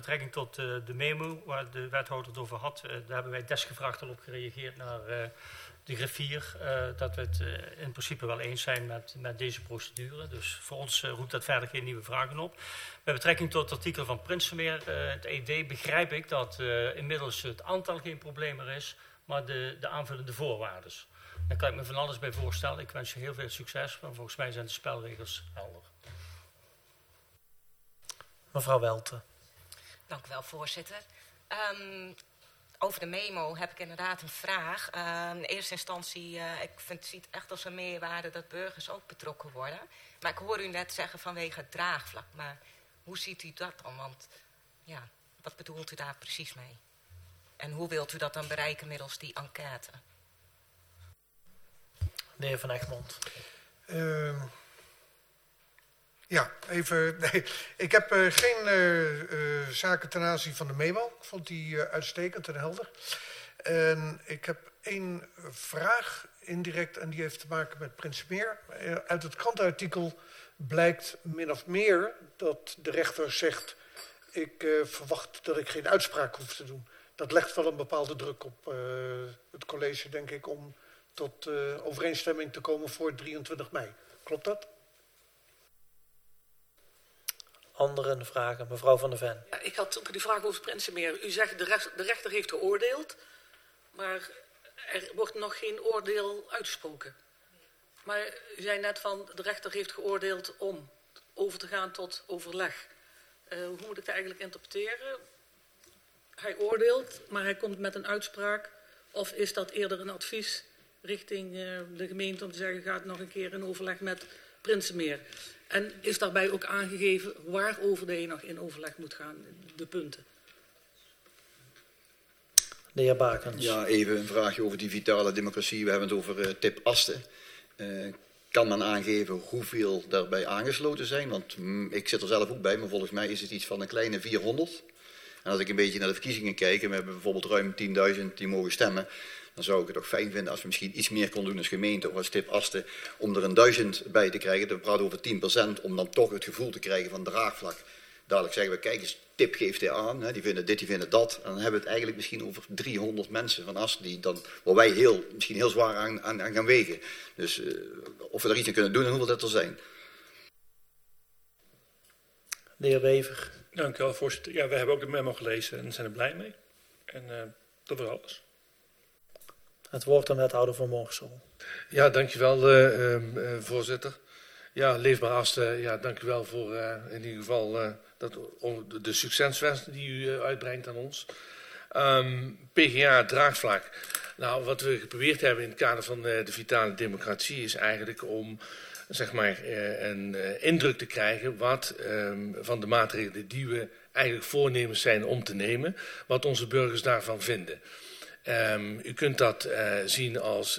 betrekking tot de memo waar de wethouder het over had, daar hebben wij desgevraagd al op gereageerd naar de griffier. Dat we het in principe wel eens zijn met deze procedure. Dus voor ons roept dat verder geen nieuwe vragen op. Met betrekking tot het artikel van Prinsenmeer, het ED, begrijp ik dat inmiddels het aantal geen probleem meer is, maar de aanvullende voorwaarden. Daar kan ik me van alles bij voorstellen. Ik wens je heel veel succes, maar volgens mij zijn de spelregels helder. Mevrouw Welten. Dank u wel, voorzitter. Over de memo heb ik inderdaad een vraag. In eerste instantie, zie het echt als een meerwaarde dat burgers ook betrokken worden. Maar ik hoor u net zeggen vanwege het draagvlak. Maar hoe ziet u dat dan? Want ja, wat bedoelt u daar precies mee? En hoe wilt u dat dan bereiken middels die enquête? De heer Van Egmond. Ja, even. Nee, ik heb geen zaken ten aanzien van de memo. Ik vond die uitstekend en helder. En ik heb één vraag indirect en die heeft te maken met Prinsenmeer. Uit het krantenartikel blijkt min of meer dat de rechter zegt: ik verwacht dat ik geen uitspraak hoef te doen. Dat legt wel een bepaalde druk op het college, denk ik, om tot overeenstemming te komen voor 23 mei. Klopt dat? Andere vragen, mevrouw Van der Ven. Ja, ik had ook die vraag over Prinsenmeer. U zegt de rechter heeft geoordeeld, maar er wordt nog geen oordeel uitgesproken. Maar u zei net van de rechter heeft geoordeeld om over te gaan tot overleg. Hoe moet ik dat eigenlijk interpreteren? Hij oordeelt, maar hij komt met een uitspraak. Of is dat eerder een advies richting de gemeente om te zeggen: gaat nog een keer in overleg met Prinsenmeer? En is daarbij ook aangegeven waarover je nog in overleg moet gaan, de punten? De heer Bakens. Ja, even een vraagje over die vitale democratie. We hebben het over Tip Asten. Kan men aangeven hoeveel daarbij aangesloten zijn? Want ik zit er zelf ook bij, maar volgens mij is het iets van een kleine 400. En als ik een beetje naar de verkiezingen kijk, en we hebben bijvoorbeeld ruim 10.000 die mogen stemmen, dan zou ik het toch fijn vinden als we misschien iets meer konden doen als gemeente of als Tip Asten, om er een 1000 bij te krijgen. We praten over 10%, om dan toch het gevoel te krijgen van draagvlak. Dadelijk zeggen we: kijk eens, Tip geeft dit aan, hè, die vinden dit, die vinden dat. En dan hebben we het eigenlijk misschien over 300 mensen van Asten, die dan, waar wij misschien heel zwaar aan gaan wegen. Dus of we daar iets aan kunnen doen en hoeveel dat er zijn. De heer Wever. Dank u wel, voorzitter. Ja, we hebben ook de memo gelezen en zijn er blij mee. En dat was alles. Het woord aan wethouder Van Moorsel. Ja, dankjewel, voorzitter. Ja, Leefbaar Asten, ja, dank u wel voor in ieder geval de succeswens die u uitbrengt aan ons. PGA draagvlak. Nou, wat we geprobeerd hebben in het kader van de vitale democratie is eigenlijk om, zeg maar, een indruk te krijgen wat van de maatregelen die we eigenlijk voornemens zijn om te nemen, wat onze burgers daarvan vinden. U kunt dat zien als,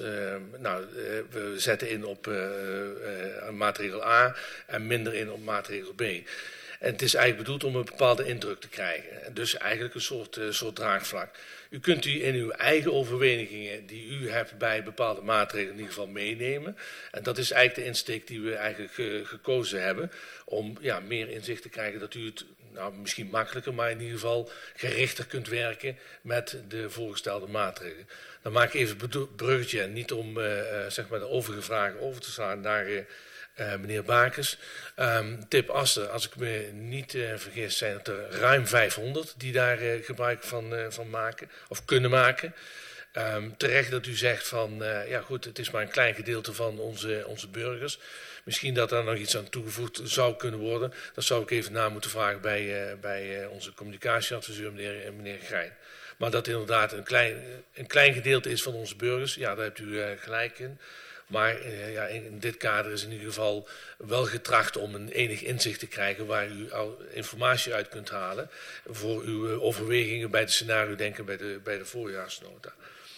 we zetten in op maatregel A en minder in op maatregel B. En het is eigenlijk bedoeld om een bepaalde indruk te krijgen. Dus eigenlijk een soort draagvlak. U kunt u in uw eigen overwegingen die u hebt bij bepaalde maatregelen in ieder geval meenemen. En dat is eigenlijk de insteek die we eigenlijk gekozen hebben. Om meer inzicht te krijgen dat u het misschien makkelijker, maar in ieder geval gerichter kunt werken met de voorgestelde maatregelen. Dan maak ik even een bruggetje, en niet om zeg maar de overige vragen over te slaan naar meneer Bakens. Tip Asten, als ik me niet vergis, zijn het er ruim 500 die daar gebruik van maken of kunnen maken. Terecht dat u zegt van, het is maar een klein gedeelte van onze burgers. Misschien dat daar nog iets aan toegevoegd zou kunnen worden. Dat zou ik even na moeten vragen bij onze communicatieadviseur, meneer Grein. Maar dat inderdaad een klein gedeelte is van onze burgers, ja, daar hebt u gelijk in. Maar in dit kader is in ieder geval wel getracht om een enig inzicht te krijgen waar u al informatie uit kunt halen voor uw overwegingen bij het scenario denken bij de voorjaarsnota.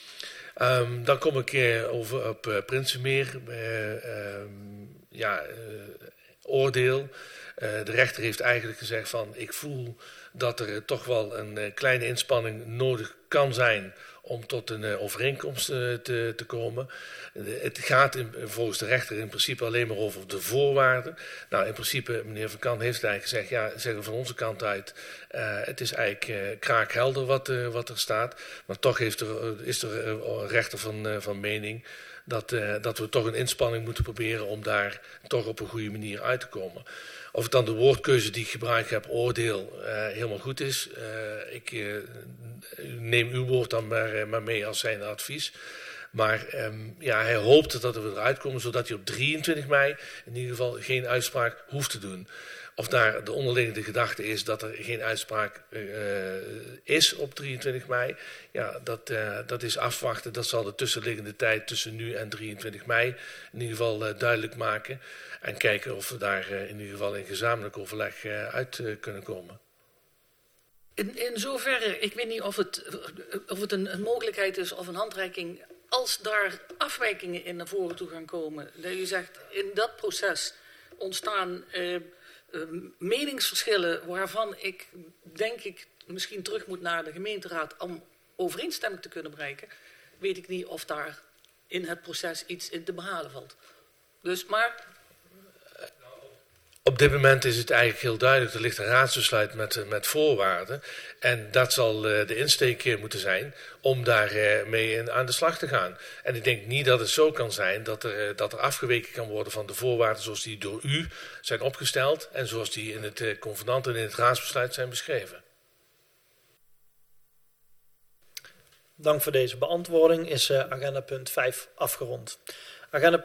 Dan kom ik over op Prinsenmeer. Oordeel. De rechter heeft eigenlijk gezegd van: ik voel dat er toch wel een kleine inspanning nodig kan zijn om tot een overeenkomst te komen. Het gaat volgens de rechter in principe alleen maar over de voorwaarden. Nou, in principe, meneer Van Kan heeft eigenlijk gezegd, ja, zeggen we van onze kant uit, het is eigenlijk kraakhelder wat er staat. Maar toch is de rechter van mening dat we toch een inspanning moeten proberen om daar toch op een goede manier uit te komen. Of het dan de woordkeuze die ik gebruikt heb, oordeel, helemaal goed is. Ik neem uw woord dan maar mee als zijn advies. Maar hij hoopt dat we eruit komen, zodat hij op 23 mei in ieder geval geen uitspraak hoeft te doen. Of daar de onderliggende gedachte is dat er geen uitspraak is op 23 mei. Ja, dat is afwachten. Dat zal de tussenliggende tijd tussen nu en 23 mei in ieder geval duidelijk maken. En kijken of we daar in ieder geval in gezamenlijk overleg uit kunnen komen. In zoverre, ik weet niet of het een mogelijkheid is of een handreiking, als daar afwijkingen in naar voren toe gaan komen. Dat u zegt, in dat proces ontstaan meningsverschillen waarvan ik denk ik misschien terug moet naar de gemeenteraad om overeenstemming te kunnen bereiken, weet ik niet of daar in het proces iets in te behalen valt. Dus maar... Op dit moment is het eigenlijk heel duidelijk. Er ligt een raadsbesluit met voorwaarden. En dat zal de insteek moeten zijn om daarmee aan de slag te gaan. En ik denk niet dat het zo kan zijn dat er afgeweken kan worden van de voorwaarden zoals die door u zijn opgesteld en zoals die in het convenant en in het raadsbesluit zijn beschreven. Dank voor deze beantwoording. Is agenda punt 5 afgerond. Agenda